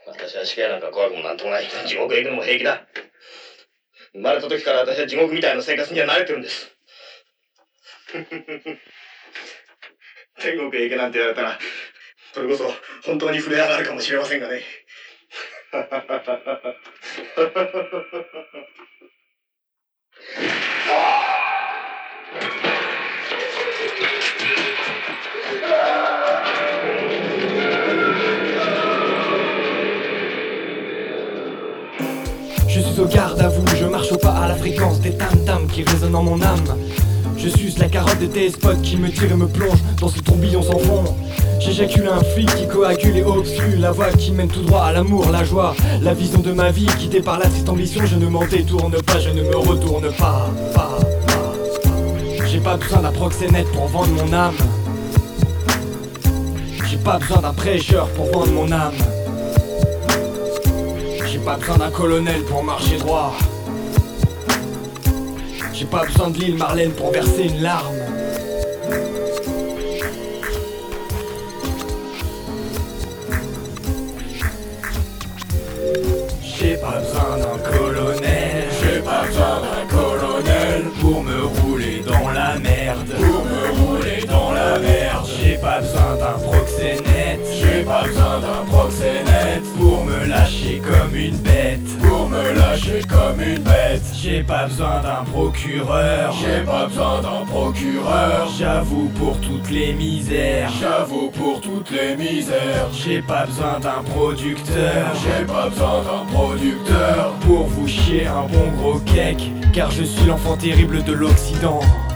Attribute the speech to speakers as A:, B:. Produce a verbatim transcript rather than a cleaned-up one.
A: 私は死刑なんか怖くもなんともない。地獄へ行くのも平気だ。生まれた時から私は地獄みたいな生活には慣れてるんです。天国へ行けなんて言われたら、それこそ本当に震え上がるかもしれませんがね。
B: Je suis au garde à vous, je marche au pas à la fréquence des tam-tams qui résonnent en mon âme. Je suce la carotte de tes spots qui me tire et me plonge dans ce tourbillon sans fond. J'éjacule un flic qui coagule et obstrue la voie qui mène tout droit à l'amour, la joie, la vision de ma vie guidée par là cette ambition. Je ne m'en détourne pas, je ne me retourne pas, pas, pas. J'ai pas besoin d'un proxénète pour vendre mon âme. J'ai pas besoin d'un prêcheur pour vendre mon âme. J'ai pas besoin d'un colonel pour marcher droit. J'ai pas besoin de l'île Marlène pour verser une larme. J'ai pas besoin d'un colonel.
C: J'ai pas besoin d'un colonel
B: pour me rouler dans la merde.
C: Pour me rouler dans la merde.
B: J'ai pas besoin d'un proxénète.
C: J'ai pas besoin d'un proxénète
B: pour me lâcher comme une bête.
C: Pour me lâcher comme une bête.
B: J'ai pas besoin d'un procureur.
C: J'ai pas besoin d'un procureur.
B: J'avoue pour toutes les misères.
C: J'avoue pour toutes les misères.
B: J'ai pas besoin d'un producteur.
C: J'ai pas besoin d'un producteur
B: pour vous chier un bon gros cake. Car je suis l'enfant terrible de l'Occident.